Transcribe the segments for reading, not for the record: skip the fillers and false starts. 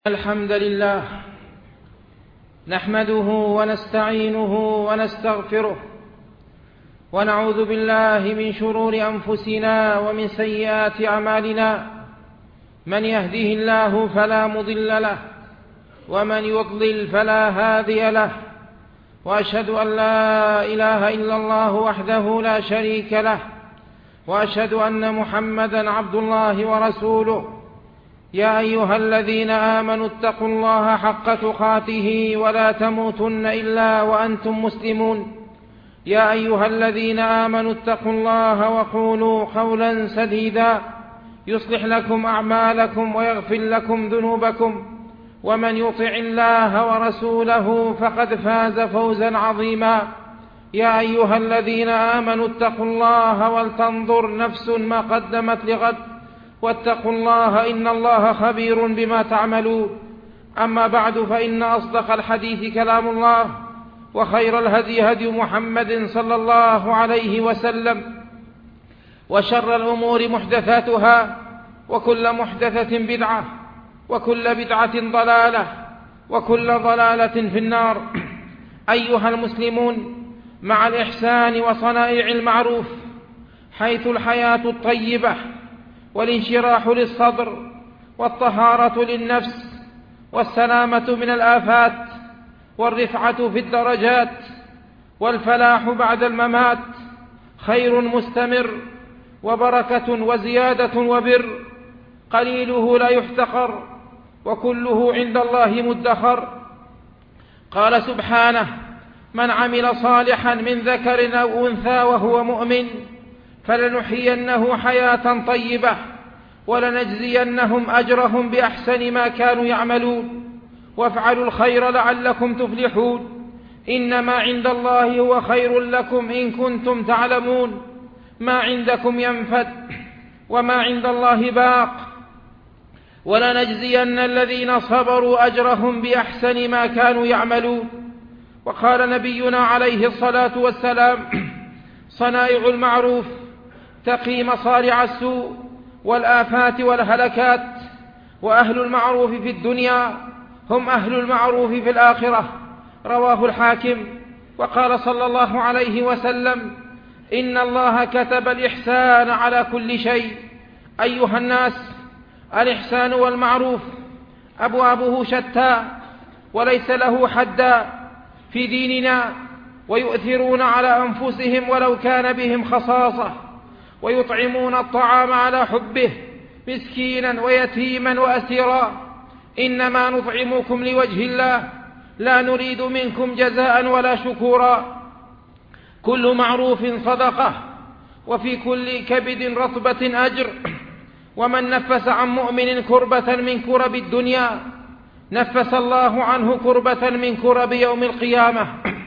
الحمد لله نحمده ونستعينه ونستغفره ونعوذ بالله من شرور أنفسنا ومن سيئات أعمالنا. من يهده الله فلا مضل له ومن يضلل فلا هادي له، وأشهد أن لا إله إلا الله وحده لا شريك له، وأشهد أن محمدا عبد الله ورسوله. يا أيها الذين آمنوا اتقوا الله حق تقاته ولا تموتن إلا وأنتم مسلمون. يا أيها الذين آمنوا اتقوا الله وقولوا قولا سديدا يصلح لكم أعمالكم ويغفر لكم ذنوبكم، ومن يطع الله ورسوله فقد فاز فوزا عظيما. يا أيها الذين آمنوا اتقوا الله ولتنظر نفس ما قدمت لغد واتقوا الله إن الله خبير بما تعملون. أما بعد، فإن أصدق الحديث كلام الله، وخير الهدي هدي محمد صلى الله عليه وسلم، وشر الأمور محدثاتها، وكل محدثة بدعة، وكل بدعة ضلالة، وكل ضلالة في النار. أيها المسلمون، مع الإحسان وصنائع المعروف، حيث الحياة الطيبة والانشراح للصدر والطهارة للنفس والسلامة من الآفات والرفعة في الدرجات والفلاح بعد الممات، خير مستمر وبركة وزيادة وبر، قليله لا يحتقر وكله عند الله مدخر. قال سبحانه: من عمل صالحا من ذكر أو أنثى وهو مؤمن فلنحيينه حياة طيبة ولنجزينهم أجرهم بأحسن ما كانوا يعملون، وافعلوا الخير لعلكم تفلحون، إنما عند الله هو خير لكم إن كنتم تعلمون. ما عندكم ينفد وما عند الله باق، ولنجزين الذين صبروا أجرهم بأحسن ما كانوا يعملون. وقال نبينا عليه الصلاة والسلام: صنائع المعروف تقي مصارع السوء والآفات والهلكات، وأهل المعروف في الدنيا هم أهل المعروف في الآخرة. رواه الحاكم. وقال صلى الله عليه وسلم: إن الله كتب الإحسان على كل شيء. أيها الناس، الإحسان والمعروف أبوابه شتى وليس له حدا في ديننا، ويؤثرون على أنفسهم ولو كان بهم خصاصة، ويطعمون الطعام على حبه مسكينا ويتيما وأسيرا. إنما نطعمكم لوجه الله لا نريد منكم جزاء ولا شكورا. كل معروف صدقة، وفي كل كبد رطبة أجر. ومن نفس عن مؤمن كربة من كرب الدنيا نفس الله عنه كربة من كرب يوم القيامة.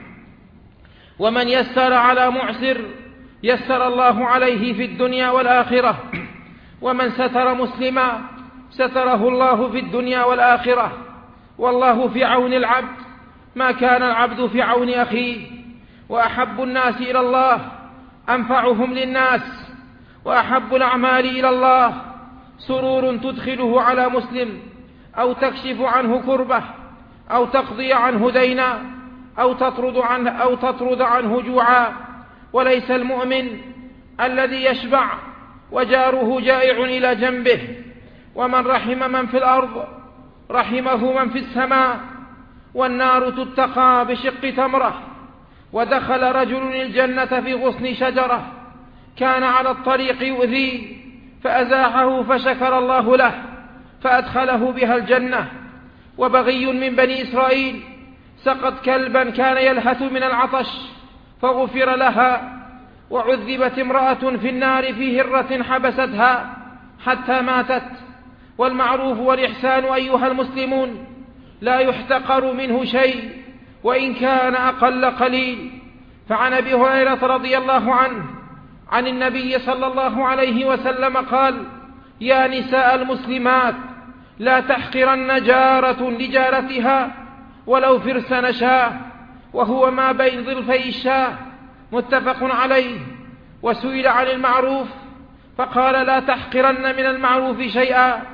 ومن يسر على معسر يسر الله عليه في الدنيا والآخرة. ومن ستر مسلما ستره الله في الدنيا والآخرة. والله في عون العبد ما كان العبد في عون أخيه. وأحب الناس إلى الله أنفعهم للناس، وأحب الأعمال إلى الله سرور تدخله على مسلم، أو تكشف عنه كربة، أو تقضي عنه دينا، أو تطرد عنه جوعا. وليس المؤمن الذي يشبع وجاره جائع إلى جنبه. ومن رحم من في الأرض رحمه من في السماء. والنار تتقى بشق تمرة. ودخل رجل الجنة في غصن شجرة كان على الطريق يؤذيه فأزاحه فشكر الله له فأدخله بها الجنة. وبغي من بني إسرائيل سقط كلبا كان يلهث من العطش فغفر لها. وعذبت امرأة في النار في هرة حبستها حتى ماتت. والمعروف والإحسان أيها المسلمون لا يحتقر منه شيء وإن كان أقل قليل. فعن أبي هريرة رضي الله عنه عن النبي صلى الله عليه وسلم قال: يا نساء المسلمات، لا تحقرن جارة لجارتها ولو فرس نشاه، وهو ما بين ظلفي الشاه. متفق عليه. وسئل عن المعروف فقال: لا تحقرن من المعروف شيئا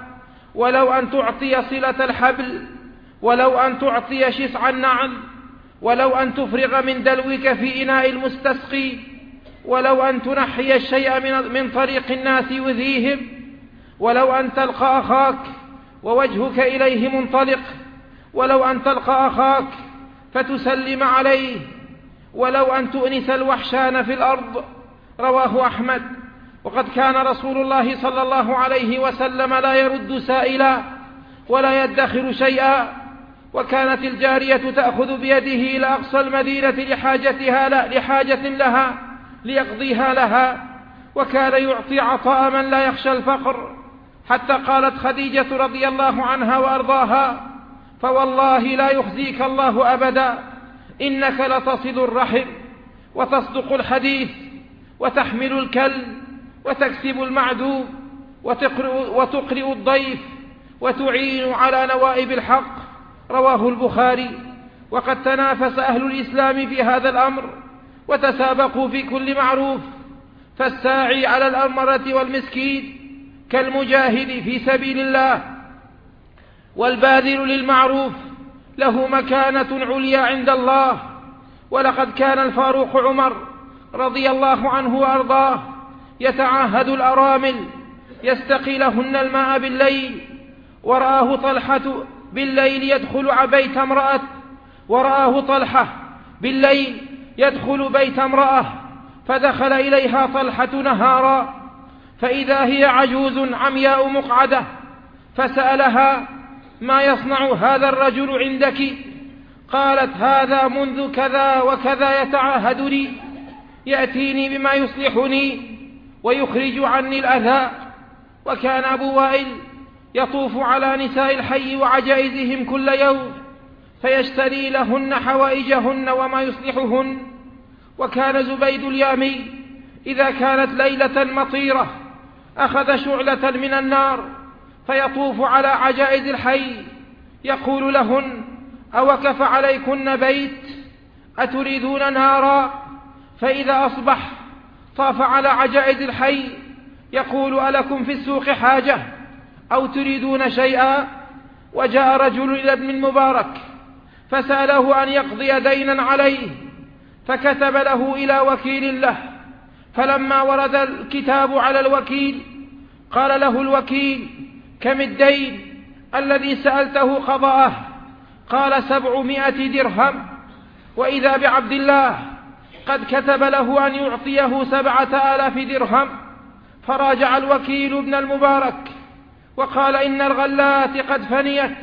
ولو أن تعطي صلة الحبل، ولو أن تعطي شسع النعل، ولو أن تفرغ من دلوك في إناء المستسقي، ولو أن تنحي الشيء من طريق الناس يؤذيهم، ولو أن تلقى أخاك ووجهك إليه منطلق، ولو أن تلقى أخاك فتسلم عليه، ولو أن تؤنس الوحشان في الأرض. رواه أحمد. وقد كان رسول الله صلى الله عليه وسلم لا يرد سائلا ولا يدخر شيئا، وكانت الجارية تأخذ بيده إلى أقصى المدينة لحاجة لها ليقضيها لها، وكان يعطي عطاء من لا يخشى الفقر، حتى قالت خديجة رضي الله عنها وأرضاها: فوالله لا يخزيك الله أبدا، إنك لتصل الرحم وتصدق الحديث وتحمل الكل وتكسب المعدوم وتقرئ الضيف وتعين على نوائب الحق. رواه البخاري. وقد تنافس أهل الإسلام في هذا الأمر وتسابقوا في كل معروف، فالساعي على الأمرة والمسكين كالمجاهد في سبيل الله، والباذل للمعروف له مكانة عليا عند الله. ولقد كان الفاروق عمر رضي الله عنه وأرضاه يتعاهد الأرامل يستقي لهن الماء بالليل، ورآه طلحة بالليل يدخل بيت امرأة فدخل إليها طلحة نهارا، فإذا هي عجوز عمياء مقعدة، فسألها: ما يصنع هذا الرجل عندك؟ قالت: هذا منذ كذا وكذا يتعاهدني، يأتيني بما يصلحني ويخرج عني الأذى. وكان أبو وائل يطوف على نساء الحي وعجائزهم كل يوم فيشتري لهن حوائجهن وما يصلحهن. وكان زبيد اليامي إذا كانت ليلة مطيرة أخذ شعلة من النار فيطوف على عجائز الحي يقول لهن: أوكف عليكن بيت؟ أتريدون نارا؟ فإذا أصبح طاف على عجائز الحي يقول: ألكم في السوق حاجة أو تريدون شيئا؟ وجاء رجل إلى ابن المبارك فسأله أن يقضي دينا عليه، فكتب له إلى وكيل له، فلما ورد الكتاب على الوكيل قال له الوكيل: كم الدين الذي سألته قضاءه؟ قال: 700 درهم. وإذا بعبد الله قد كتب له أن يعطيه 7000 درهم. فراجع الوكيل ابن المبارك وقال: إن الغلات قد فنيت.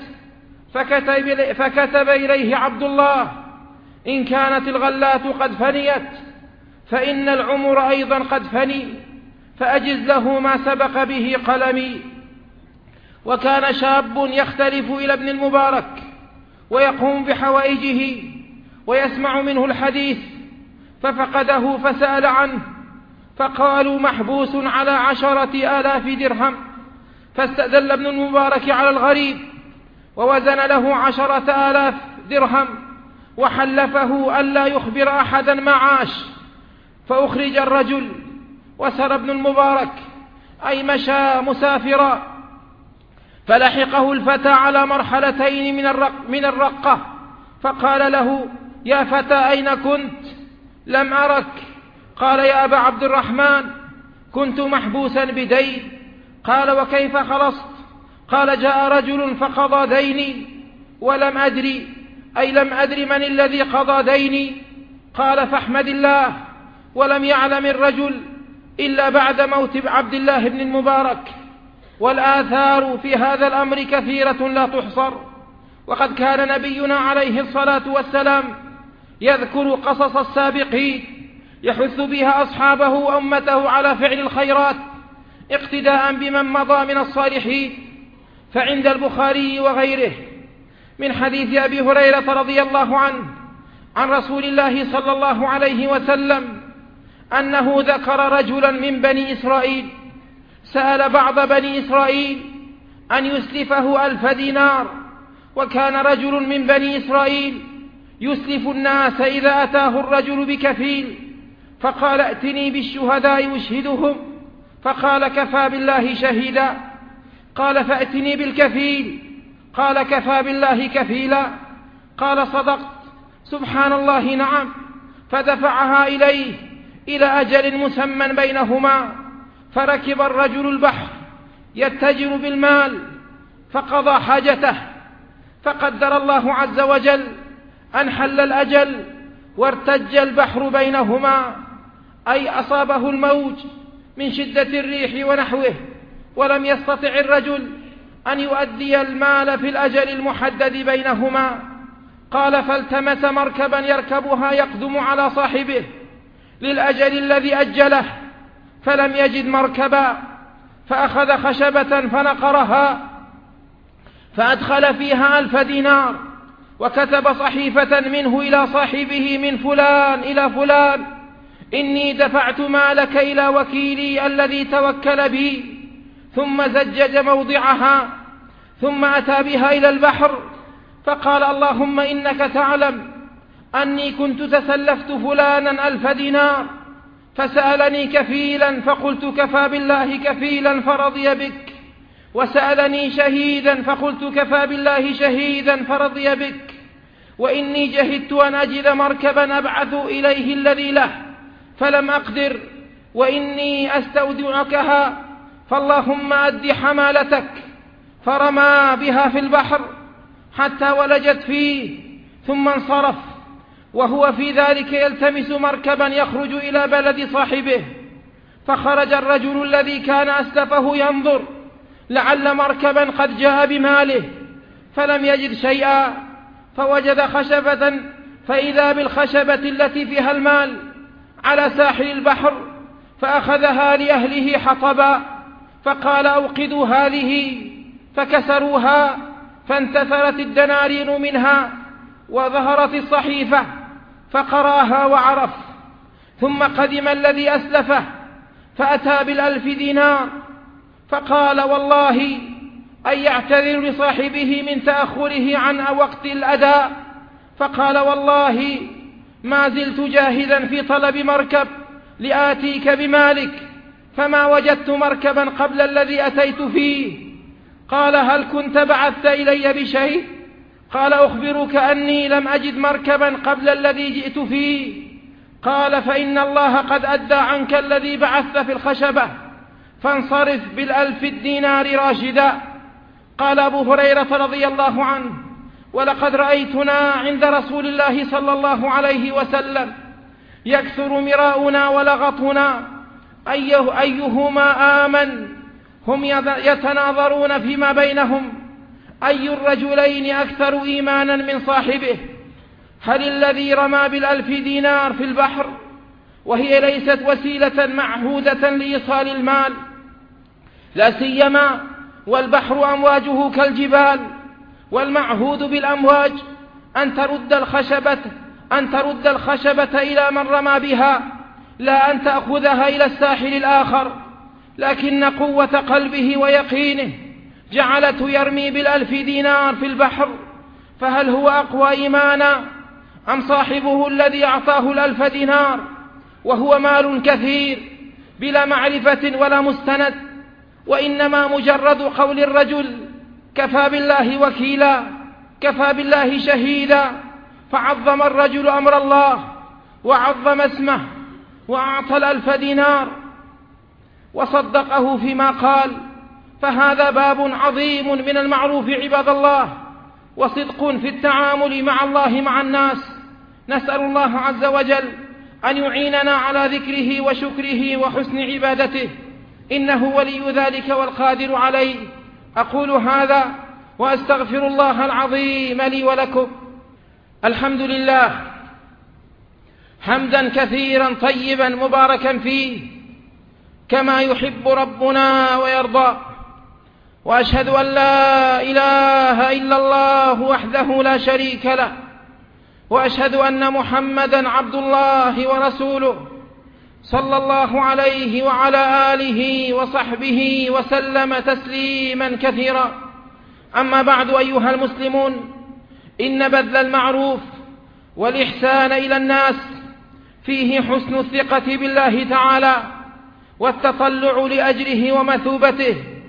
فكتب إليه عبد الله: إن كانت الغلات قد فنيت فإن العمر أيضا قد فني، فأجز له ما سبق به قلمي. وكان شاب يختلف إلى ابن المبارك ويقوم بحوائجه ويسمع منه الحديث، ففقده فسأل عنه، فقالوا: محبوس على 10,000 درهم. فاستدل ابن المبارك على الغريب ووزن له 10,000 درهم وحلفه ألا يخبر أحدا ما عاش. فأخرج الرجل وسر ابن المبارك أي مشى مسافرا، فلحقه الفتى على مرحلتين من الرقة، فقال له: يا فتى أين كنت؟ لم أرك. قال: يا أبا عبد الرحمن، كنت محبوسا بدين. قال: وكيف خلصت؟ قال: جاء رجل فقضى ديني ولم أدري، أي لم أدري من الذي قضى ديني. قال: فاحمد الله. ولم يعلم الرجل إلا بعد موت عبد الله بن المبارك. والآثار في هذا الأمر كثيرة لا تحصر. وقد كان نبينا عليه الصلاة والسلام يذكر قصص السابقين يحث بها أصحابه وأمته على فعل الخيرات اقتداء بمن مضى من الصالحين. فعند البخاري وغيره من حديث أبي هريرة رضي الله عنه عن رسول الله صلى الله عليه وسلم أنه ذكر رجلا من بني إسرائيل سأل بعض بني إسرائيل أن يسلفه 1000 دينار. وكان رجل من بني إسرائيل يسلف الناس إذا أتاه الرجل بكفيل، فقال: ائتني بالشهداء يشهدهم. فقال: كفى بالله شهيدا. قال فأتني بالكفيل. قال كفى بالله كفيلا. قال صدقت. سبحان الله نعم. فدفعها إليه إلى أجل مسمى بينهما. فركب الرجل البحر يتجر بالمال فقضى حاجته، فقدر الله عز وجل أن حل الأجل وارتج البحر بينهما، أي أصابه الموج من شدة الريح ونحوه، ولم يستطع الرجل أن يؤدي المال في الأجل المحدد بينهما. قال فالتمس مركبا يركبها يقدم على صاحبه للأجل الذي أجله، فلم يجد مركبا، فأخذ خشبة فنقرها فأدخل فيها 1000 دينار، وكتب صحيفة منه إلى صاحبه من فلان إلى فلان: إني دفعت مالك إلى وكيلي الذي توكل بي. ثم زجج موضعها، ثم أتى بها إلى البحر فقال: اللهم إنك تعلم أني كنت تسلفت فلانا 1000 دينار، فسألني كفيلا فقلت كفى بالله كفيلا فرضي بك، وسألني شهيدا فقلت كفى بالله شهيدا فرضي بك، وإني جهدت أن أجد مركبا أبعث إليه الذي له فلم أقدر، وإني أستودعكها، فاللهم أد حمالتك. فرمى بها في البحر حتى ولجت فيه، ثم انصرف وهو في ذلك يلتمس مركبا يخرج إلى بلد صاحبه. فخرج الرجل الذي كان أسلفه ينظر لعل مركبا قد جاء بماله، فلم يجد شيئا، فوجد خشبة، فإذا بالخشبة التي فيها المال على ساحل البحر، فأخذها لأهله حطبا، فقال: أوقدوا هذه، فكسروها، فانتثرت الدنانير منها، وظهرت الصحيفة، فقراها وعرف. ثم قدم الذي أسلفه فأتى بال1000 دينار، فقال: والله أن يعتذر لصاحبه من تأخره عن وقت الأداء. فقال: والله ما زلت جاهدا في طلب مركب لآتيك بمالك، فما وجدت مركبا قبل الذي أتيت فيه. قال: هل كنت بعثت إلي بشيء؟ قال: أخبرك أني لم أجد مركبا قبل الذي جئت فيه. قال: فإن الله قد أدى عنك الذي بعثت في الخشبة، فانصرف بال1000 دينار راشدا. قال أبو هريرة رضي الله عنه: ولقد رأيتنا عند رسول الله صلى الله عليه وسلم يكثر مراؤنا ولغطنا أيهما آمن. هم يتناظرون فيما بينهم أي الرجلين أكثر إيمانا من صاحبه، هل الذي رمى بال1000 دينار في البحر وهي ليست وسيلة معهودة لإيصال المال، لا سيما والبحر أمواجه كالجبال، والمعهود بالأمواج أن ترد الخشبة إلى من رمى بها، لا أن تأخذها إلى الساحل الآخر، لكن قوة قلبه ويقينه جعلته يرمي بال1000 دينار في البحر. فهل هو أقوى إيمانا أم صاحبه الذي أعطاه ال1000 دينار وهو مال كثير بلا معرفة ولا مستند، وإنما مجرد قول الرجل: كفى بالله وكيلا، كفى بالله شهيدا. فعظم الرجل أمر الله وعظم اسمه وأعطى ال1000 دينار وصدقه فيما قال. فهذا باب عظيم من المعروف عباد الله، وصدق في التعامل مع الله مع الناس. نسأل الله عز وجل أن يعيننا على ذكره وشكره وحسن عبادته، إنه ولي ذلك والقادر عليه. أقول هذا وأستغفر الله العظيم لي ولكم. الحمد لله حمدا كثيرا طيبا مباركا فيه كما يحب ربنا ويرضى، وأشهد أن لا إله إلا الله وحده لا شريك له، وأشهد أن محمدا عبد الله ورسوله صلى الله عليه وعلى آله وصحبه وسلم تسليما كثيرا. أما بعد، أيها المسلمون، إن بذل المعروف والإحسان إلى الناس فيه حسن الثقة بالله تعالى والتطلع لأجره ومثوبته،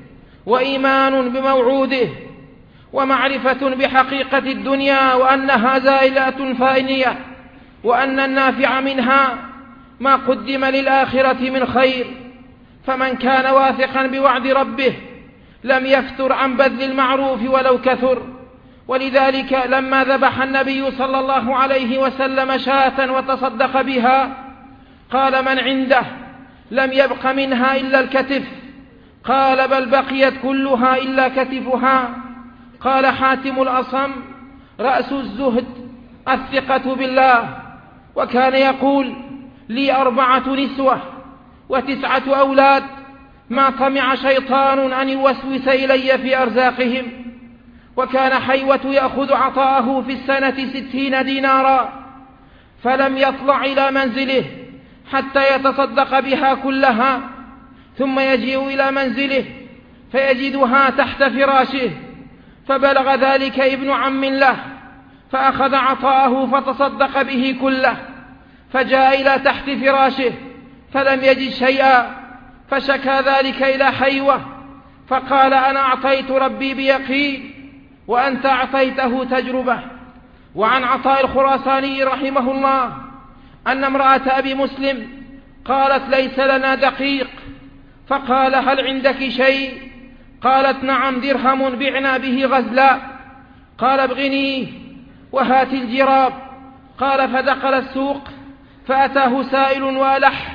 وإيمان بموعوده ومعرفة بحقيقة الدنيا وأنها زائلة فانية، وأن النافع منها ما قدم للآخرة من خير. فمن كان واثقا بوعد ربه لم يفتر عن بذل المعروف ولو كثر. ولذلك لما ذبح النبي صلى الله عليه وسلم شاة وتصدق بها قال من عنده لم يبق منها إلا الكتف، قال بل بقيت كلها إلا كتفها. قال حاتم الأصم رأس الزهد الثقة بالله، وكان يقول لي 4 نسوة و9 أولاد ما طمع شيطان أن يوسوس إلي في أرزاقهم. وكان حيوة يأخذ عطاءه في السنة 60 دينارا، فلم يطلع إلى منزله حتى يتصدق بها كلها، ثم يجيء إلى منزله فيجدها تحت فراشه، فبلغ ذلك ابن عم له فأخذ عطاءه فتصدق به كله، فجاء إلى تحت فراشه فلم يجد شيئا، فشكى ذلك إلى حيوة فقال أنا أعطيت ربي بيقين وأنت أعطيته تجربة. وعن عطاء الخراساني رحمه الله أن امرأة أبي مسلم قالت ليس لنا دقيق، فقال هل عندك شيء؟ قالت نعم 1 درهم بعنا به غزلا. قال ابغنيه وهات الجراب. قال فدخل السوق فأتاه سائل وألح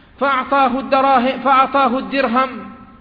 فأعطاه الدرهم،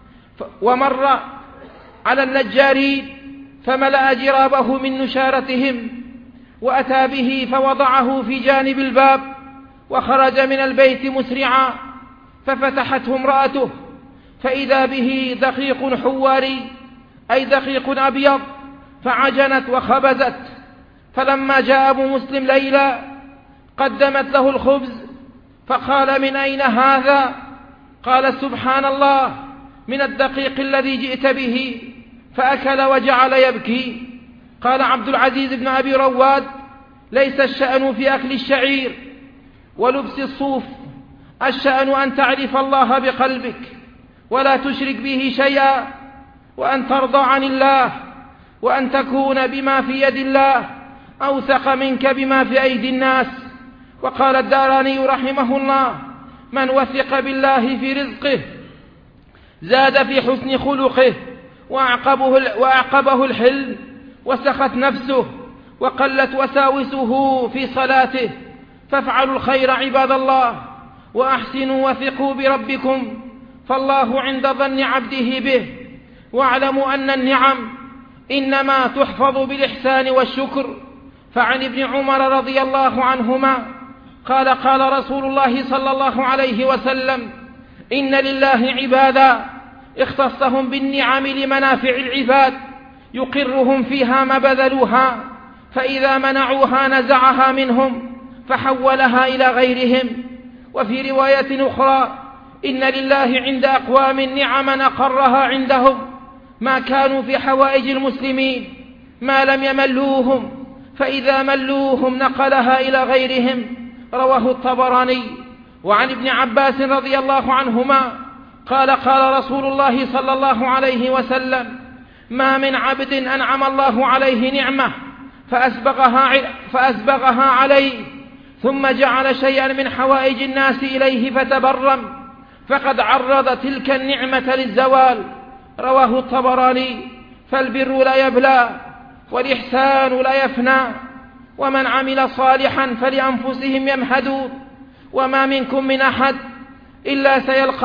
ومر على النجارين فملأ جرابه من نشارتهم وأتى به فوضعه في جانب الباب، وخرج من البيت مسرعا، ففتحته امرأته فإذا به دقيق حواري أي دقيق أبيض، فعجنت وخبزت. فلما جاء أبو مسلم ليلى قدمت له الخبز فقال من أين هذا؟ قال سبحان الله من الدقيق الذي جئت به، فأكل وجعل يبكي. قال عبد العزيز بن أبي رواد ليس الشأن في أكل الشعير ولبس الصوف، الشأن أن تعرف الله بقلبك ولا تشرك به شيئا، وأن ترضى عن الله، وأن تكون بما في يد الله أوثق منك بما في أيدي الناس. وقال الداراني رحمه الله من وثق بالله في رزقه زاد في حسن خلقه وأعقبه الحلم وسخت نفسه وقلت وساوسه في صلاته. فافعلوا الخير عباد الله وأحسنوا وثقوا بربكم، فالله عند ظن عبده به. واعلموا أن النعم إنما تحفظ بالإحسان والشكر. فعن ابن عمر رضي الله عنهما قال قال رسول الله صلى الله عليه وسلم إن لله عبادا اختصهم بالنعم لمنافع العباد يقرهم فيها ما بذلوها، فإذا منعوها نزعها منهم فحولها إلى غيرهم. وفي رواية أخرى إن لله عند أقوام نعما أقرها عندهم ما كانوا في حوائج المسلمين ما لم يملوهم، فإذا ملوهم نقلها إلى غيرهم. رواه الطبراني. وعن ابن عباس رضي الله عنهما قال قال رسول الله صلى الله عليه وسلم ما من عبد أنعم الله عليه نعمة فأسبغها عليه ثم جعل شيئا من حوائج الناس إليه فتبرم فقد عرض تلك النعمة للزوال. رواه الطبراني. فالبر لا يبلى والإحسان لا يفنى، ومن عمل صالحا فلأنفسهم يمهدون. وما منكم من أحد إلا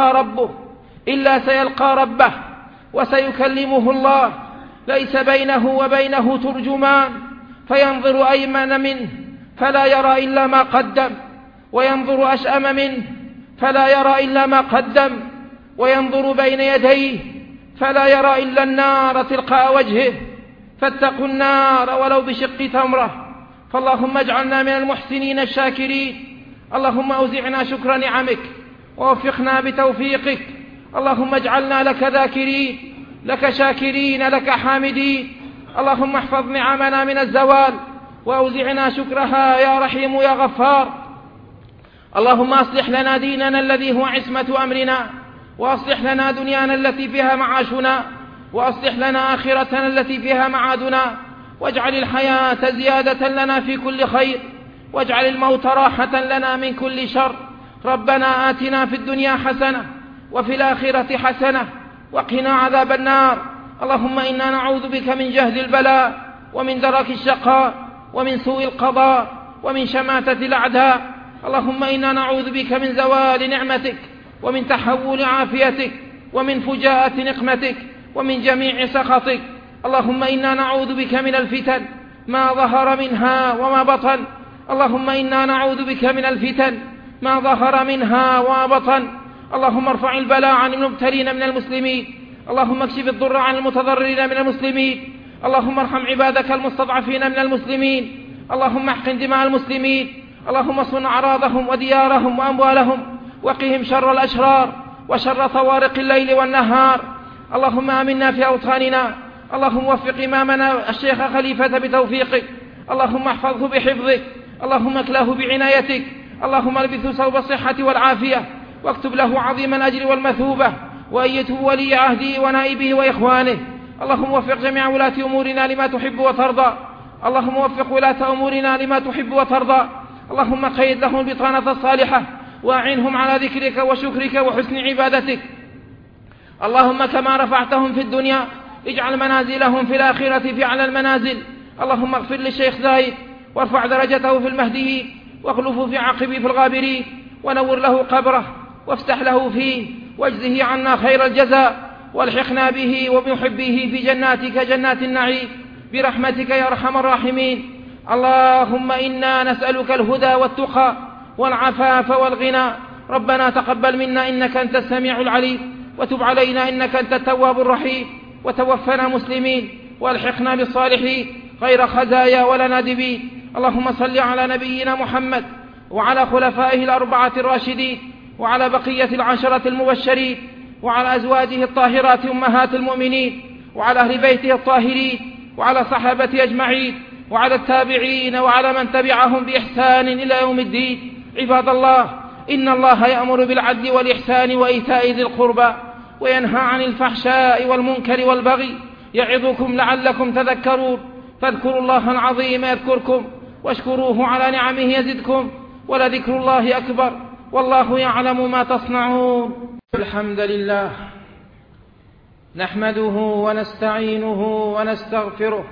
سيلقى ربه وسيكلمه الله ليس بينه وبينه ترجمان، فينظر أيمن منه فلا يرى إلا ما قدم، وينظر أشأم منه فلا يرى إلا ما قدم، وينظر بين يديه فلا يرى إلا النار تلقاء وجهه. فاتقوا النار ولو بشق تمرة. فاللهم اجعلنا من المحسنين الشاكرين. اللهم أوزعنا شكر نعمك ووفقنا بتوفيقك. اللهم اجعلنا لك ذاكرين لك شاكرين لك حامدين. اللهم احفظ نعمنا من الزوال وأوزعنا شكرها يا رحيم يا غفار. اللهم أصلح لنا ديننا الذي هو عصمة أمرنا، وأصلح لنا دنيانا التي فيها معاشنا، وأصلح لنا آخرتنا التي فيها معادنا، واجعل الحياة زيادة لنا في كل خير، واجعل الموت راحة لنا من كل شر. ربنا آتنا في الدنيا حسنة وفي الآخرة حسنة وقنا عذاب النار. اللهم إنا نعوذ بك من جهد البلاء ومن درك الشقاء ومن سوء القضاء ومن شماتة الأعداء. اللهم إنا نعوذ بك من زوال نعمتك ومن تحول عافيتك ومن فجاءة نقمتك ومن جميع سخطك. اللهم إنا نعوذ بك من الفتن ما ظهر منها وما بطن. اللهم إنا نعوذ بك من الفتن ما ظهر منها وما بطن. اللهم ارفع البلاء عن المبتلين من المسلمين. اللهم اكشف الضر عن المتضررين من المسلمين. اللهم ارحم عبادك المستضعفين من المسلمين. اللهم احقن دماء المسلمين. اللهم صن أعراضهم وديارهم وأموالهم، وقهم شر الأشرار وشر طوارق الليل والنهار. اللهم آمنا في أوطاننا. اللهم وفق إمامنا الشيخ خليفة بتوفيقك. اللهم احفظه بحفظك. اللهم اكله بعنايتك. اللهم البثه ثوب الصحة والعافية، واكتب له عظيم الأجر والمثوبة، وأيته ولي عهده ونائبه وإخوانه. اللهم وفق جميع ولاة أمورنا لما تحب وترضى. اللهم وفق ولاة أمورنا لما تحب وترضى. اللهم قيد لهم البطانة الصالحة، وأعنهم على ذكرك وشكرك وحسن عبادتك. اللهم كما رفعتهم في الدنيا اجعل منازلهم في الآخرة في أعلى المنازل. اللهم اغفر للشيخ زايد وارفع درجته في المهديين، واخلفه في عقبه في الغابرين، ونور له قبره وافتح له فيه، واجزه عنا خير الجزاء، والحقنا به وبمحبه في جناتك جنات النعيم برحمتك يا أرحم الراحمين. اللهم إنا نسألك الهدى والتقى والعفاف والغنى. ربنا تقبل منا إنك أنت السميع العليم، وتب علينا إنك أنت التواب الرحيم، وتوفنا مسلمين والحقنا بالصالحين غير خزايا ولا نادبين. اللهم صل على نبينا محمد وعلى خلفائه الأربعة الراشدين، وعلى بقية العشرة المبشرين، وعلى أزواجه الطاهرات أمهات المؤمنين، وعلى أهل بيته الطاهرين، وعلى صحابته أجمعين، وعلى التابعين، وعلى من تبعهم بإحسان إلى يوم الدين. عباد الله، إن الله يأمر بالعدل والإحسان وإيتاء ذي القربى، وينهى عن الفحشاء والمنكر والبغي، يعظكم لعلكم تذكرون. فاذكروا الله العظيم يذكركم، واشكروه على نعمه يزدكم، ولذكر الله أكبر، والله يعلم ما تصنعون. الحمد لله نحمده ونستعينه ونستغفره،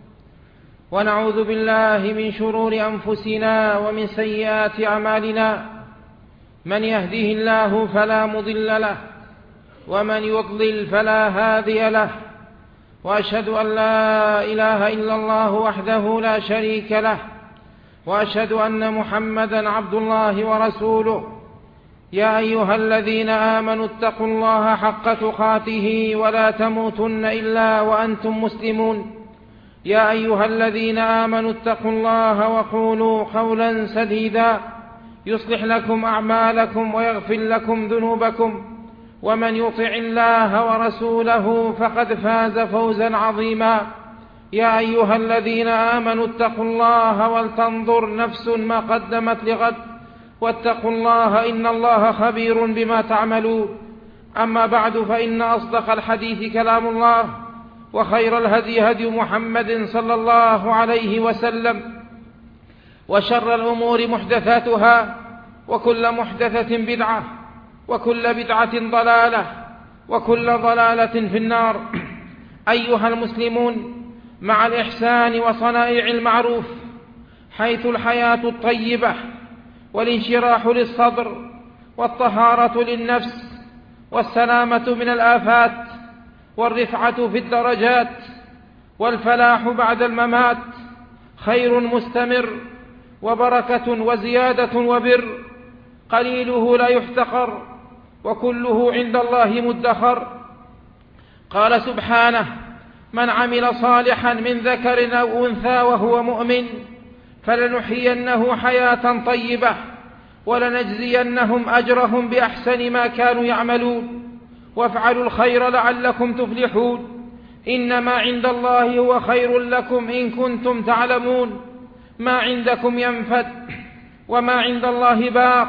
ونعوذ بالله من شرور أنفسنا ومن سيئات أعمالنا. من يهده الله فلا مضل له، ومن يضلل فلا هادي له. وأشهد أن لا إله إلا الله وحده لا شريك له، وأشهد أن محمدا عبد الله ورسوله. يا أيها الذين آمنوا اتقوا الله حق تقاته ولا تموتن إلا وأنتم مسلمون. يا أيها الذين آمنوا اتقوا الله وقولوا قولا سديدا يصلح لكم أعمالكم ويغفر لكم ذنوبكم، ومن يطع الله ورسوله فقد فاز فوزا عظيما. يا أيها الذين آمنوا اتقوا الله ولتنظر نفس ما قدمت لغد، واتقوا الله إن الله خبير بما تعملون. أما بعد، فإن أصدق الحديث كلام الله، وخير الهدي هدي محمد صلى الله عليه وسلم، وشر الأمور محدثاتها، وكل محدثة بدعة، وكل بدعة ضلالة، وكل ضلالة في النار. أيها المسلمون، مع الإحسان وصنائع المعروف، حيث الحياة الطيبة والانشراح للصدر والطهارة للنفس والسلامة من الآفات والرفعة في الدرجات والفلاح بعد الممات، خير مستمر وبركة وزيادة وبر، قليله لا يحتقر وكله عند الله مدخر. قال سبحانه: من عمل صالحا من ذكر أو أنثى وهو مؤمن فلنحيينه حياة طيبة ولنجزينهم أجرهم بأحسن ما كانوا يعملون، وافعلوا الخير لعلكم تفلحون. إنما عند الله هو خير لكم إن كنتم تعلمون. ما عندكم ينفد وما عند الله باق،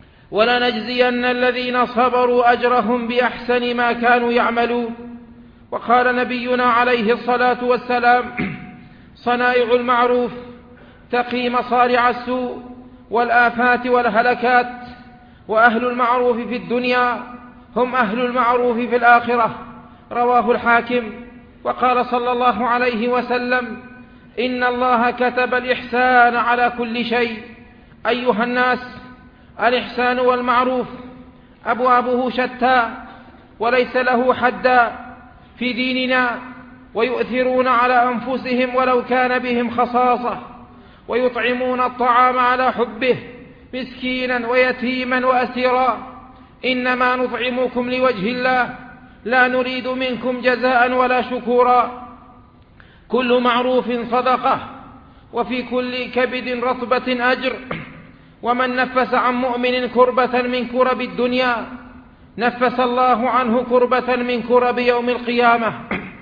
ولنجزين الذين صبروا أجرهم بأحسن ما كانوا يعملون. وقال نبينا عليه الصلاة والسلام: صنائع المعروف تقي مصارع السوء والآفات والهلكات، وأهل المعروف في الدنيا هم أهل المعروف في الآخرة. رواه الحاكم. وقال صلى الله عليه وسلم: إن الله كتب الإحسان على كل شيء. أيها الناس، الإحسان والمعروف أبوابه شتى وليس له حدا في ديننا، ويؤثرون على أنفسهم ولو كان بهم خصاصة، ويطعمون الطعام على حبه مسكينا ويتيما وأسيرا. إنما نطعمكم لوجه الله لا نريد منكم جزاء ولا شكورا. كل معروف صدقة، وفي كل كبد رطبة أجر. ومن نفس عن مؤمن كربة من كرب الدنيا نفس الله عنه كربة من كرب يوم القيامة.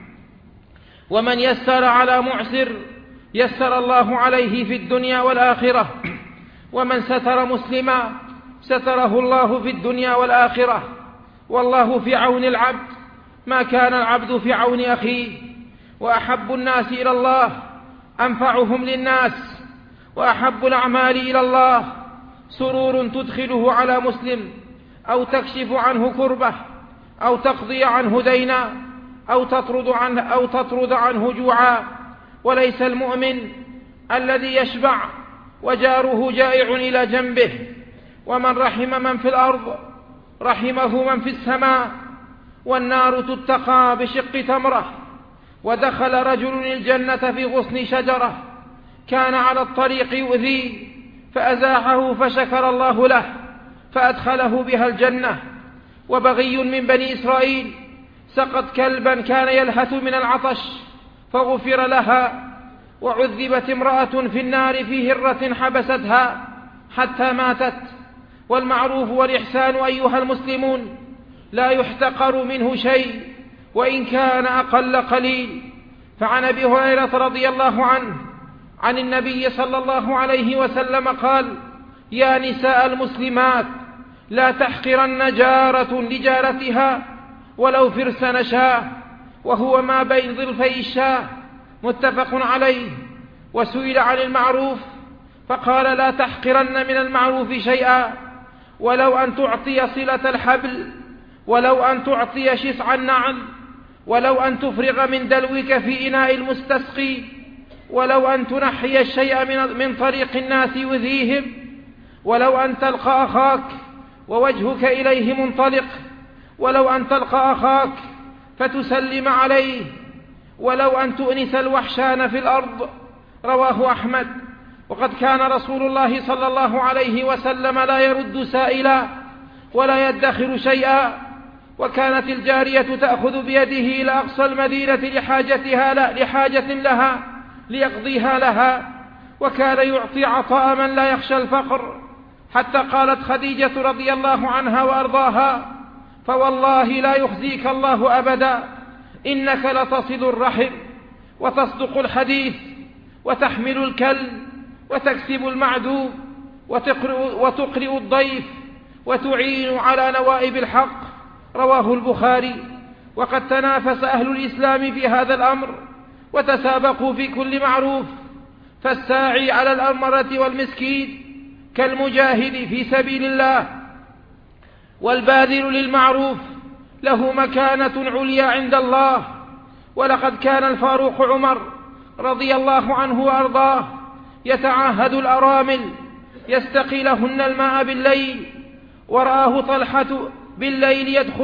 ومن يسر على معسر يسر الله عليه في الدنيا والآخرة. ومن ستر مسلما ستره الله في الدنيا والآخرة. والله في عون العبد ما كان العبد في عون أخيه. وأحب الناس إلى الله أنفعهم للناس، وأحب الأعمال إلى الله سرور تدخله على مسلم، أو تكشف عنه كربة، أو تقضي عنه دينا، أو تطرد عنه جوعا. وليس المؤمن الذي يشبع وجاره جائع إلى جنبه. ومن رحم من في الأرض رحمه من في السماء. والنار تتقى بشق تمرة. ودخل رجل الجنة في غصن شجرة كان على الطريق يؤذيه فأزاحه فشكر الله له فأدخله بها الجنة. وبغي من بني إسرائيل سقط كلبا كان يلهث من العطش فغفر لها. وعذبت امرأة في النار في هرة حبستها حتى ماتت. والمعروف والإحسان أيها المسلمون لا يحتقر منه شيء وإن كان أقل قليل. فعن أبي هريرة رضي الله عنه عن النبي صلى الله عليه وسلم قال: يا نساء المسلمات لا تحقرن جارة لجارتها ولو فرس نشاه، وهو ما بين ظلفي الشاه. متفق عليه. وسئل عن المعروف فقال: لا تحقرن من المعروف شيئا، ولو أن تعطي صلة الحبل، ولو أن تعطي شسع النعل، ولو أن تفرغ من دلوك في إناء المستسقي، ولو أن تنحي الشيء من طريق الناس يؤذيهم، ولو أن تلقى أخاك ووجهك إليه منطلق، ولو أن تلقى أخاك فتسلم عليه، ولو أن تؤنس الوحشان في الأرض. رواه أحمد. وقد كان رسول الله صلى الله عليه وسلم لا يرد سائلا ولا يدخر شيئا. وكانت الجارية تأخذ بيده إلى أقصى المدينة لحاجة لها ليقضيها لها، وكان يعطي عطاء من لا يخشى الفقر. حتى قالت خديجة رضي الله عنها وأرضاها: فوالله لا يخزيك الله أبدا، إنك لتصل الرحم وتصدق الحديث وتحمل الكل وتكسب المعدوم وتقرئ الضيف وتعين على نوائب الحق. رواه البخاري. وقد تنافس أهل الإسلام في هذا الأمر وتسابقوا في كل معروف، فالساعي على الأمرة والمسكين كالمجاهد في سبيل الله، والباذل للمعروف له مكانة عليا عند الله. ولقد كان الفاروق عمر رضي الله عنه وأرضاه يتعاهد الأرامل يستقي لهن الماء بالليل، ورآه طلحة بالليل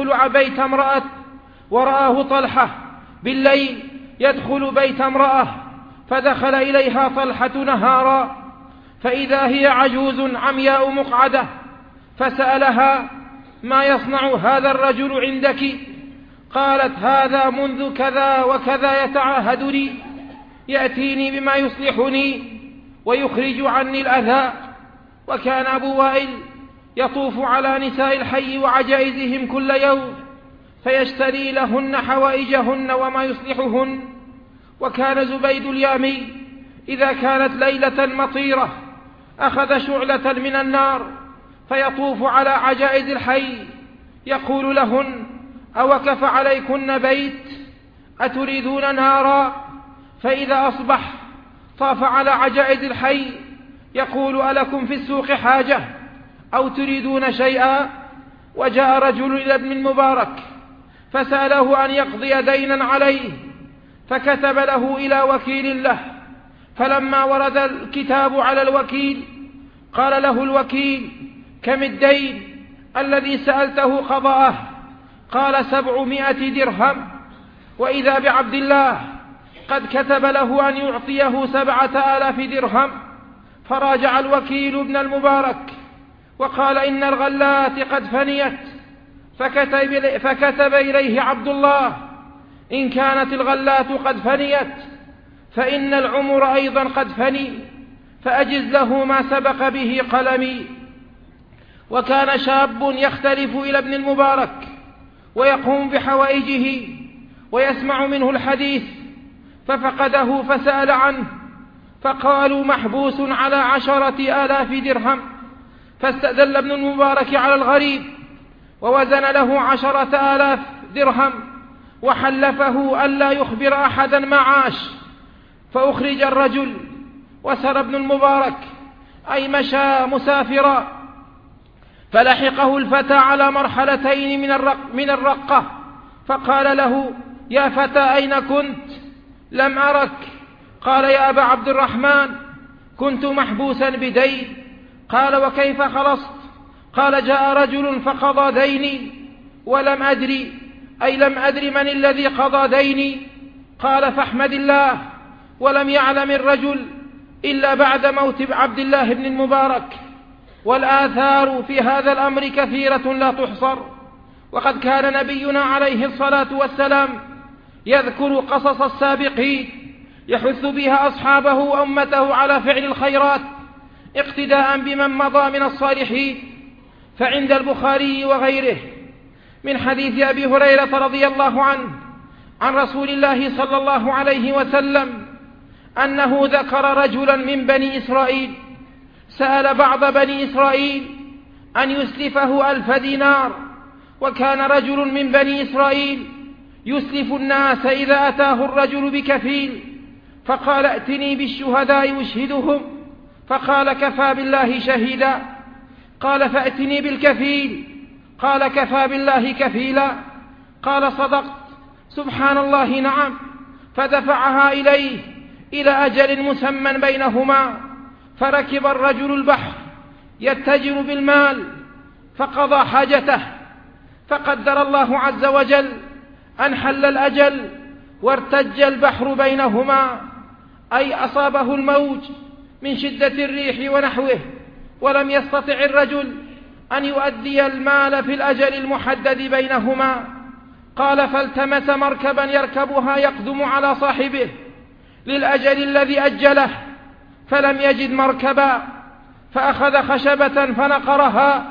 يدخل بيت امرأة فدخل إليها طلحة نهارا فإذا هي عجوز عمياء مقعدة، فسألها: ما يصنع هذا الرجل عندك؟ قالت: هذا منذ كذا وكذا يتعاهدني، يأتيني بما يصلحني ويخرج عني الأذى. وكان أبو وائل يطوف على نساء الحي وعجائزهم كل يوم فيشتري لهن حوائجهن وما يصلحهن. وكان زبيد اليامي إذا كانت ليلة مطيرة أخذ شعلة من النار فيطوف على عجائز الحي يقول لهن: أوكف عليكن بيت؟ أتريدون نارا؟ فإذا أصبح طاف على عجائز الحي يقول ألكم في السوق حاجة أو تريدون شيئا؟ وجاء رجل إلى ابن المبارك فسأله أن يقضي دينا عليه، فكتب له إلى وكيل له، فلما ورد الكتاب على الوكيل قال له الوكيل: كم الدين الذي سألته قضاءه؟ قال: 700 درهم. وإذا بعبد الله قد كتب له أن يعطيه 7000 درهم. فراجع الوكيل ابن المبارك وقال: إن الغلات قد فنيت. فكتب إليه عبد الله: إن كانت الغلات قد فنيت فإن العمر أيضا قد فني، فأجز له ما سبق به قلمي. وكان شاب يختلف إلى ابن المبارك ويقوم بحوائجه ويسمع منه الحديث، ففقده فسأل عنه، فقالوا: محبوس على 10,000 درهم. فاستدل ابن المبارك على الغريب ووزن له 10,000 درهم وحلفه ألا يخبر أحدا ما عاش. فأخرج الرجل وسر ابن المبارك أي مشى مسافرا، فلحقه الفتى على مرحلتين من الرقة، فقال له: يا فتى أين كنت؟ لم أرك. قال: يا أبا عبد الرحمن كنت محبوسا بدين. قال: وكيف خلصت؟ قال: جاء رجل فقضى ديني ولم أدري، أي لم أدري من الذي قضى ديني. قال: فاحمد الله. ولم يعلم الرجل إلا بعد موت عبد الله بن المبارك. والآثار في هذا الأمر كثيرة لا تحصر، وقد كان نبينا عليه الصلاة والسلام يذكر قصص السابقين يحث بها أصحابه وأمته على فعل الخيرات اقتداء بمن مضى من الصالحين. فعند البخاري وغيره من حديث أبي هريرة رضي الله عنه عن رسول الله صلى الله عليه وسلم أنه ذكر رجلا من بني إسرائيل سأل بعض بني إسرائيل أن يسلفه 1000 دينار. وكان رجل من بني إسرائيل يسلف الناس إذا أتاه الرجل بكفيل، فقال: ائتني بالشهداء أشهدهم. فقال: كفى بالله شهيدا. قال: فأتني بالكفيل. قال: كفى بالله كفيلا. قال: صدقت. سبحان الله، نعم. فدفعها إليه إلى أجل مسمى بينهما. فركب الرجل البحر يتجر بالمال فقضى حاجته، فقدر الله عز وجل أن حل الأجل وارتج البحر بينهما، أي أصابه الموج من شدة الريح ونحوه، ولم يستطع الرجل أن يؤدي المال في الأجل المحدد بينهما. قال: فالتمس مركبا يركبها يقدم على صاحبه للأجل الذي أجله، فلم يجد مركبا، فأخذ خشبة فنقرها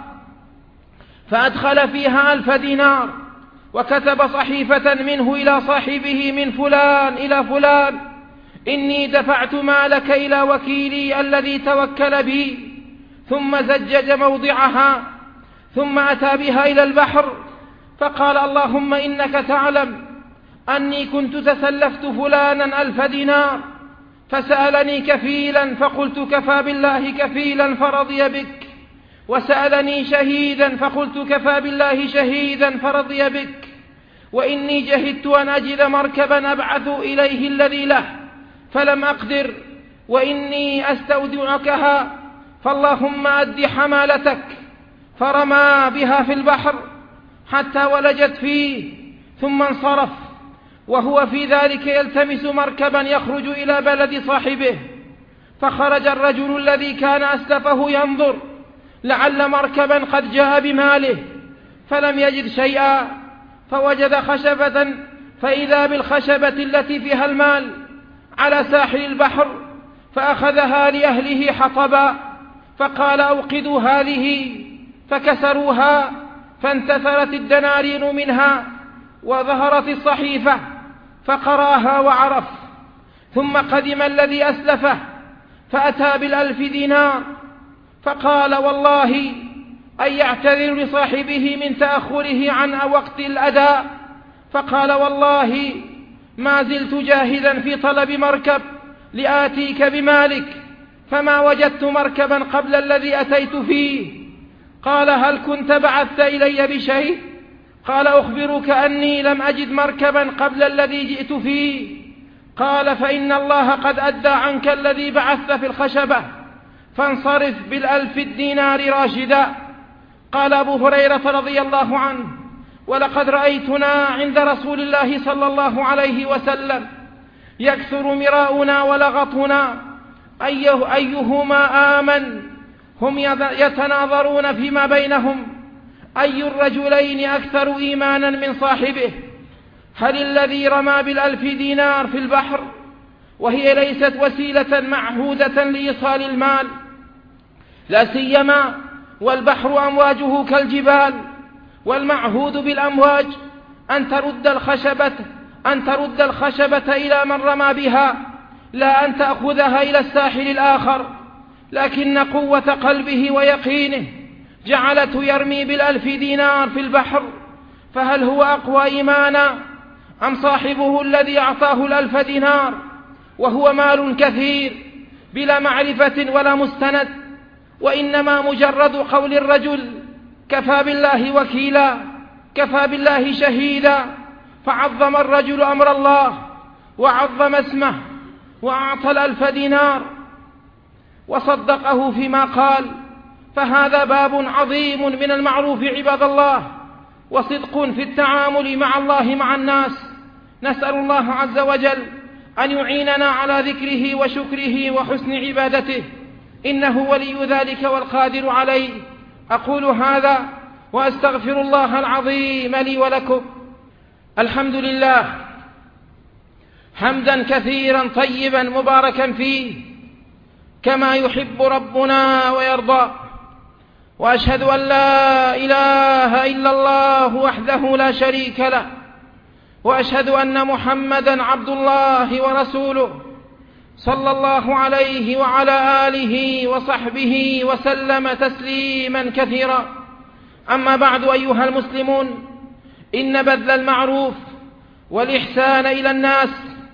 فأدخل فيها 1000 دينار، وكتب صحيفة منه إلى صاحبه: من فلان إلى فلان، إني دفعت مالك إلى وكيلي الذي توكل بي. ثم زجج موضعها، ثم أتى بها إلى البحر فقال: اللهم إنك تعلم أني كنت تسلفت فلانا 1000 دينار، فسألني كفيلا فقلت: كفى بالله كفيلا، فرضي بك. وسألني شهيدا فقلت: كفى بالله شهيدا، فرضي بك. وإني جهدت أن أجد مركبا أبعث إليه الذي له فلم أقدر، وإني أستودعكها، فاللهم أد حمالتك. فرمى بها في البحر حتى ولجت فيه، ثم انصرف وهو في ذلك يلتمس مركبا يخرج إلى بلد صاحبه. فخرج الرجل الذي كان أسلفه ينظر لعل مركبا قد جاء بماله، فلم يجد شيئا، فوجد خشبة، فإذا بالخشبة التي فيها المال على ساحل البحر، فأخذها لأهله حطبا، فقال: أوقدوا هذه، فكسروها، فانتثرت الدنانير منها، وظهرت الصحيفة، فقراها وعرف. ثم قدم الذي أسلفه فأتى بال1000 دينار، فقال: والله أن يعتذر لصاحبه من تأخره عن وقت الأداء. فقال: والله ما زلت جاهدا في طلب مركب لآتيك بمالك، فما وجدت مركبا قبل الذي أتيت فيه. قال: هل كنت بعثت إلي بشيء؟ قال: أخبرك أني لم أجد مركبا قبل الذي جئت فيه. قال: فإن الله قد أدى عنك الذي بعثت في الخشبة، فانصرف بال1000 دينار راشدا. قال أبو هريرة رضي الله عنه: ولقد رأيتنا عند رسول الله صلى الله عليه وسلم يكثر مراؤنا ولغطنا أيهما آمن. هم يتناظرون فيما بينهم أي الرجلين أكثر إيمانا من صاحبه، هل الذي رمى بال1000 دينار في البحر وهي ليست وسيلة معهودة لإيصال المال، لا سيما والبحر أمواجه كالجبال، والمعهود بالأمواج أن ترد الخشبة إلى من رمى بها، لا أن تأخذها إلى الساحل الآخر. لكن قوة قلبه ويقينه جعلته يرمي بال1000 دينار في البحر، فهل هو أقوى إيمانا أم صاحبه الذي أعطاه ال1000 دينار وهو مال كثير بلا معرفة ولا مستند، وإنما مجرد قول الرجل: كفى بالله وكيلا، كفى بالله شهيدا. فعظم الرجل أمر الله وعظم اسمه وأعطى ال1000 دينار وصدقه فيما قال. فهذا باب عظيم من المعروف عباد الله، وصدق في التعامل مع الله مع الناس. نسأل الله عز وجل أن يعيننا على ذكره وشكره وحسن عبادته، إنه ولي ذلك والقادر عليه. أقول هذا وأستغفر الله العظيم لي ولكم. الحمد لله حمدا كثيرا طيبا مباركا فيه كما يحب ربنا ويرضى، وأشهد أن لا إله إلا الله وحده لا شريك له، وأشهد أن محمدا عبد الله ورسوله صلى الله عليه وعلى آله وصحبه وسلم تسليما كثيرا. أما بعد أيها المسلمون، إن بذل المعروف والإحسان إلى الناس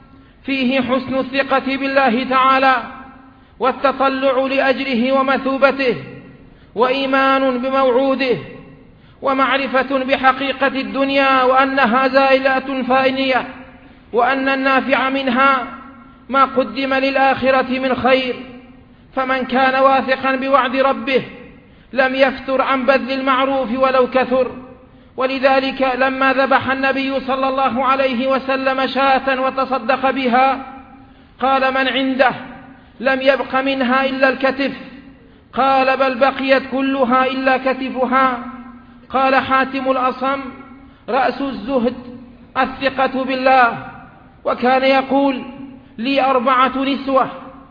فيه حسن الثقة بالله تعالى والتطلع لأجره ومثوبته، وإيمان بموعوده، ومعرفة بحقيقة الدنيا وأنها زائلة فانية، وأن النافع منها ما قدم للآخرة من خير. فمن كان واثقا بوعد ربه لم يفتر عن بذل المعروف ولو كثر. ولذلك لما ذبح النبي صلى الله عليه وسلم شاة وتصدق بها قال: من عنده لم يبق منها إلا الكتف. قال: بل بقيت كلها إلا كتفها. قال حاتم الأصم: رأس الزهد الثقة بالله. وكان يقول: لي 4 نسوة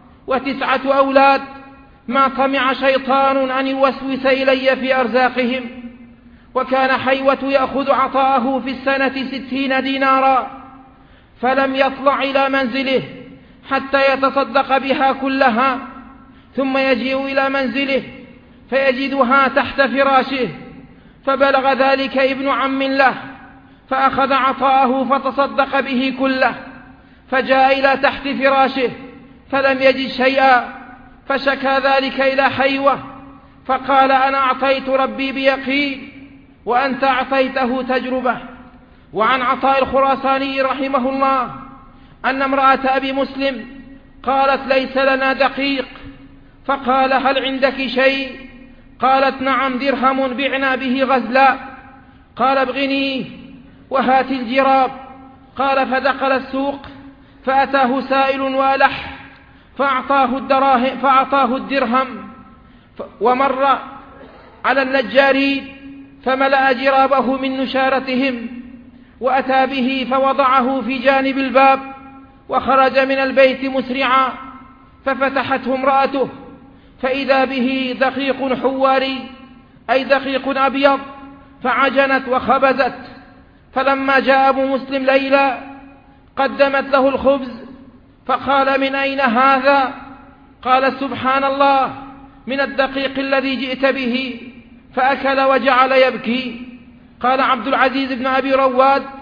و9 أولاد، ما طمع شيطان أن يوسوس إلي في أرزاقهم. وكان حيوة يأخذ عطاءه في السنة 60 دينارا، فلم يطلع إلى منزله حتى يتصدق بها كلها، ثم يجيء إلى منزله فيجدها تحت فراشه، فبلغ ذلك ابن عم له فأخذ عطاءه فتصدق به كله، فجاء إلى تحت فراشه فلم يجد شيئا، فشكى ذلك إلى حيوة فقال: أنا أعطيت ربي بيقين وأنت أعطيته تجربة. وعن عطاء الخراساني رحمه الله أن امرأة أبي مسلم قالت: ليس لنا دقيق، فقال: هل عندك شيء؟ قالت: نعم، درهم بعنا به غزلا. قال: ابغنيه وهات الجراب. قال: فدخل السوق فأتاه سائل وألح فأعطاه الدرهم، ومر على النجارين فملأ جرابه من نشارتهم وأتى به فوضعه في جانب الباب، وخرج من البيت مسرعا، ففتحته امرأته فإذا به دقيق حواري، أي دقيق أبيض، فعجنت وخبزت. فلما جاء أبو مسلم ليلى قدمت له الخبز فقال: من أين هذا؟ قال: سبحان الله، من الدقيق الذي جئت به. فأكل وجعل يبكي. قال عبد العزيز بن أبي رواد: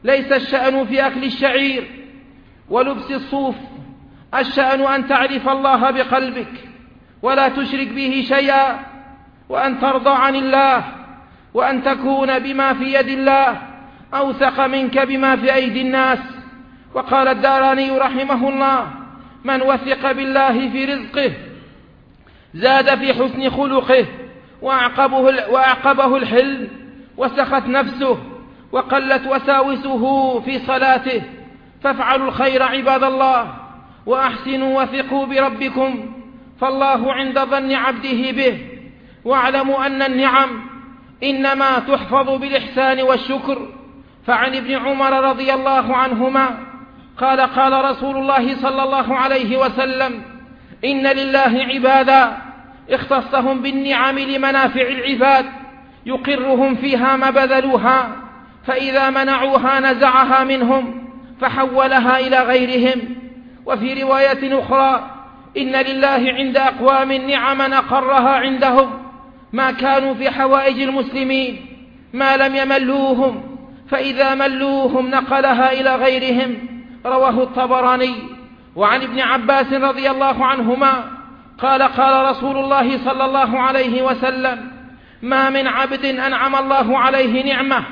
ليس الشأن في أكل الشعير ولبس الصوف، الشأن أن تعرف الله بقلبك ولا تشرك به شيئا، وأن ترضى عن الله، وأن تكون بما في يد الله أوثق منك بما في أيدي الناس. وقال الداراني رحمه الله: من وثق بالله في رزقه زاد في حسن خلقه وأعقبه الحلم وسخت نفسه وقلت وساوسه في صلاته. فافعلوا الخير عباد الله، وأحسنوا وثقوا بربكم، فالله عند ظن عبده به. واعلموا أن النعم إنما تحفظ بالإحسان والشكر. فعن ابن عمر رضي الله عنهما قال: قال رسول الله صلى الله عليه وسلم: إن لله عبادا اختصهم بالنعم لمنافع العباد، يقرهم فيها ما بذلوها، فإذا منعوها نزعها منهم فحولها إلى غيرهم. وفي رواية أخرى: إن لله عند أقوام نعما أقرها عندهم ما كانوا في حوائج المسلمين ما لم يملوهم، فإذا ملوهم نقلها إلى غيرهم. رواه الطبراني. وعن ابن عباس رضي الله عنهما قال: قال رسول الله صلى الله عليه وسلم: ما من عبد أنعم الله عليه نعمة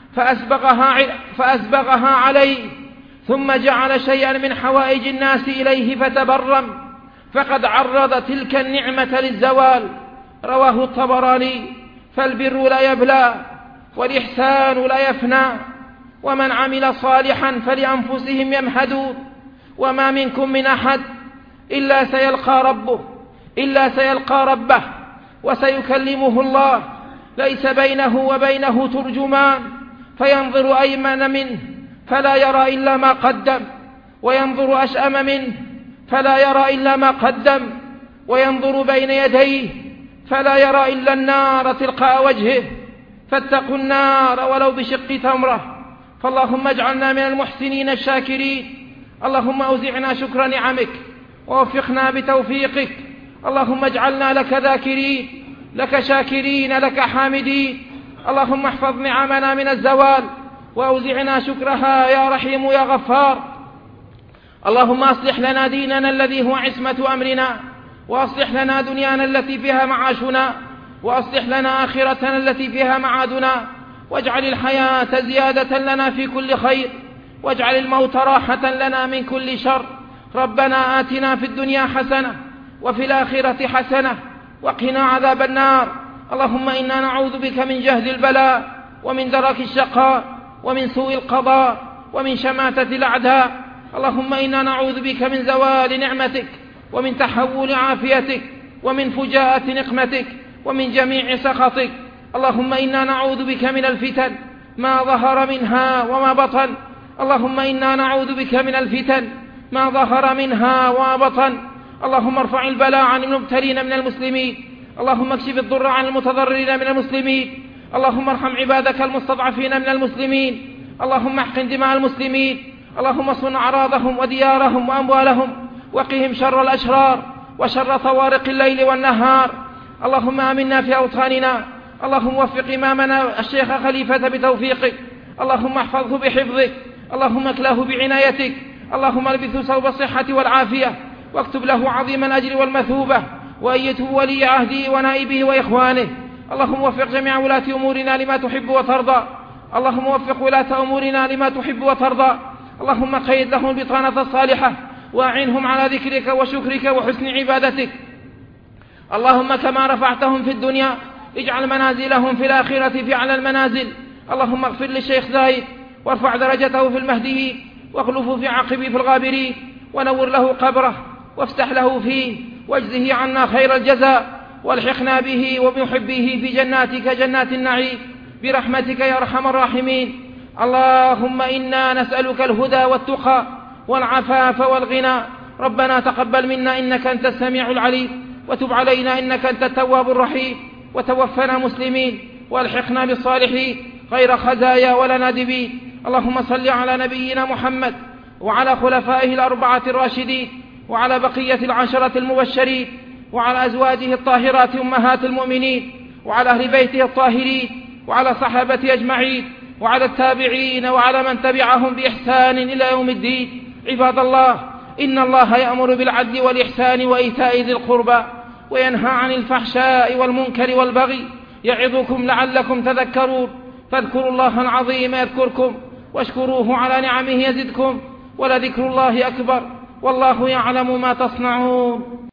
فأسبغها عليه ثم جعل شيئا من حوائج الناس إليه فتبرم فقد عرض تلك النعمة للزوال. رواه الطبراني. فالبر لا يبلى والإحسان لا يفنى، ومن عمل صالحا فلأنفسهم يمهدون. وما منكم من أحد إلا سيلقى ربه وسيكلمه الله، ليس بينه وبينه ترجمان، فينظر أيمن منه فلا يرى إلا ما قدم، وينظر أشأم منه فلا يرى إلا ما قدم، وينظر بين يديه فلا يرى إلا النار تلقاء وجهه. فاتقوا النار ولو بشق تمرة. فاللهم اجعلنا من المحسنين الشاكرين. اللهم أوزعنا شكر نعمك ووفقنا بتوفيقك. اللهم اجعلنا لك ذاكرين، لك شاكرين، لك حامدين. اللهم احفظ نعمنا من الزوال وأوزعنا شكرها يا رحيم يا غفار. اللهم أصلح لنا ديننا الذي هو عصمة أمرنا، وأصلح لنا دنيانا التي فيها معاشنا، وأصلح لنا آخرتنا التي فيها معادنا، واجعل الحياة زيادة لنا في كل خير، واجعل الموت راحة لنا من كل شر. ربنا آتنا في الدنيا حسنة وفي الآخرة حسنة وقنا عذاب النار. اللهم إنا نعوذ بك من جهد البلاء ومن درك الشقاء ومن سوء القضاء ومن شماتة الأعداء. اللهم إنا نعوذ بك من زوال نعمتك ومن تحول عافيتك ومن فجاءة نقمتك ومن جميع سخطك. اللهم إنا نعوذ بك من الفتن ما ظهر منها وما بطن. اللهم إنا نعوذ بك من الفتن ما ظهر منها وما بطن. اللهم ارفع البلاء عن المبتلين من المسلمين. اللهم اكشف الضر عن المتضررين من المسلمين. اللهم ارحم عبادك المستضعفين من المسلمين. اللهم احقن دماء المسلمين. اللهم صن أعراضهم وديارهم وأموالهم، وقهم شر الأشرار وشر طوارق الليل والنهار. اللهم آمنا في أوطاننا. اللهم وفق إمامنا الشيخ خليفة بتوفيقك. اللهم احفظه بحفظك. اللهم اكله بعنايتك. اللهم البثه ثوب الصحة والعافية، واكتب له عظيم الأجر والمثوبة، وأيته ولي عهده ونائبه وإخوانه. اللهم وفق جميع ولاة أمورنا لما تحب وترضى. اللهم وفق ولاة أمورنا لما تحب وترضى. اللهم قيد لهم البطانة الصالحة، وأعنهم على ذكرك وشكرك وحسن عبادتك. اللهم كما رفعتهم في الدنيا اجعل منازلهم في الآخرة في أعلى المنازل. اللهم اغفر للشيخ زايد وارفع درجته في المهديين، واخلفه في عقبه في الغابرين، ونور له قبره وافتح له فيه، واجزه عنا خير الجزاء، والحقنا به وبمحبه في جناتك جنات النعيم برحمتك يا أرحم الراحمين. اللهم إنا نسألك الهدى والتقى والعفاف والغنى. ربنا تقبل منا إنك أنت السميع العليم، وتب علينا إنك أنت التواب الرحيم، وتوفنا مسلمين والحقنا بالصالحين غير خزايا ولا نادبين. اللهم صل على نبينا محمد وعلى خلفائه الأربعة الراشدين، وعلى بقية العشرة المبشرين، وعلى أزواجه الطاهرات أمهات المؤمنين، وعلى أهل بيته الطاهرين، وعلى صحابته أجمعين، وعلى التابعين وعلى من تبعهم بإحسان إلى يوم الدين. عباد الله، إن الله يأمر بالعدل والإحسان وإيتاء ذي القربى وينهى عن الفحشاء والمنكر والبغي، يعظكم لعلكم تذكرون. فاذكروا الله العظيم يذكركم، واشكروه على نعمه يزدكم، ولذكر الله أكبر، والله يعلم ما تصنعون.